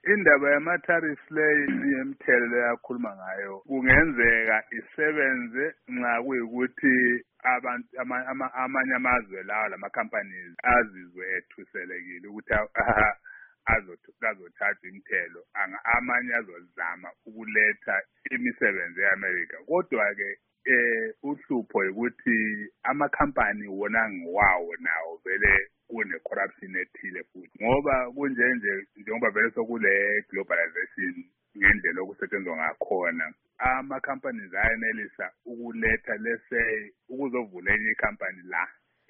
indaba yama-tariffs leyo yemithelo leyakhuluma ngayo kungenzeka isebenze nxa kuyikuthi abantu amanye amazwe lawo lama-companies azizwe ethuselekile ukuthi azothatha imithelo amanye azozama ukuletha imisebenzi e-America. Kodwa-ke uhlupho ukuthi amakhampani wona ngiwawo nawo vele kune-corruption ethile futhi ngoba njengoba vele sokule globalization ngendlela okusetshenzwa ngakhona ama-companies ayenelisa ukuletha lese ukuzovula enye ikhampani la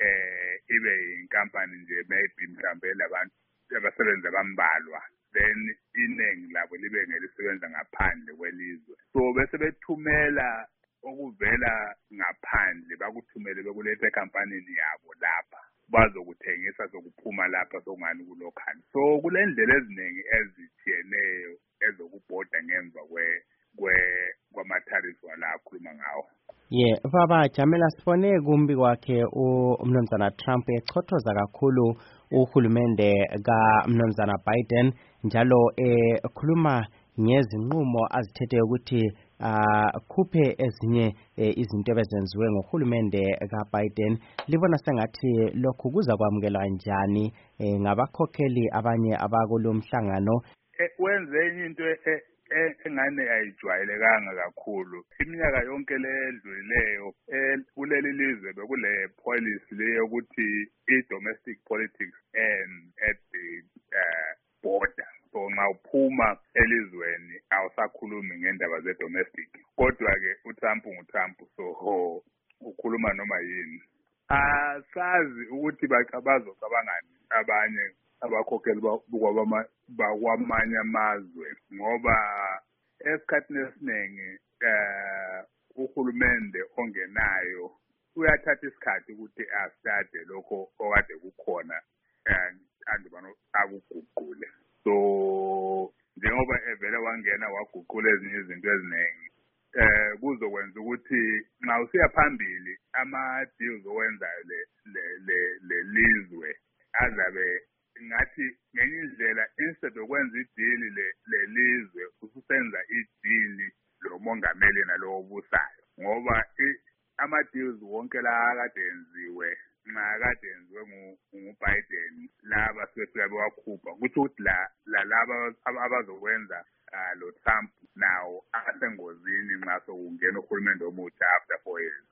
ibe yinkampani nje maybe mhlambe labantu abasebenzi abambalwa then iningi labo libe ngelisebenza ngaphandle kwelizwe so bese bethumela okuvela ngaphandle bakuthumele bekuletha ekampanini yabo lapha bazokuthengisa sokuphuma lapha sokungani kulokhani so kulendlela eziningi ezithiyeneyo ezokubhoda ngemva kwama-tariffs wala akhuluma ngawo. Baba Jamela, sibone kumbi kwakhe umnumzana Trump echothoza kakhulu uhulumende kaMnumzana Biden njalo ekhuluma ngezinqumo azithethe ukuthi khuphe ezinye izinto ebezenziwe ngohulumende kaBiden. Libona sengathi lokhu kuza kwamukela njani ngabakhokheli abanye abakulomhlangano? Wenze enye into engane ayijwayelekanga kakhulu iminyaka yonke ledlulileyo kuleli lizwe bekule policy leyo ukuthi i-domestic politics at the border so nxa uphuma elizweni awusakhulumi ngendaba ze-domestic kodwa-ke uTrump nguTrump so ukhuluma noma yini asazi ukuthi bazocabangani abanye abakhokheli bakwamanye amazwe ngoba esikhathini esiningi uhulumende ongenayo uyathatha isikhathi ukuthi astade lokho okade kukhona andubano akuguqule so njengoba evele wangena waguqula ezinye izinto eziningi kuzokwenza ukuthi nxa usiya phambili ama-deals owenzayo le lizwe azabe ngathi ngenye indlela instead okwenza idili lelizwe ususenza idili lomongameli nalowo busayo ngoba ama-deals wonke la akade enziwe nxa kade enziwe nguBiden laba sebefika bewakhupha kutho ukuthi laba abazokwenza lo Trump nawo asengozini nxa sokungena uhulumende omutsha after 4 years.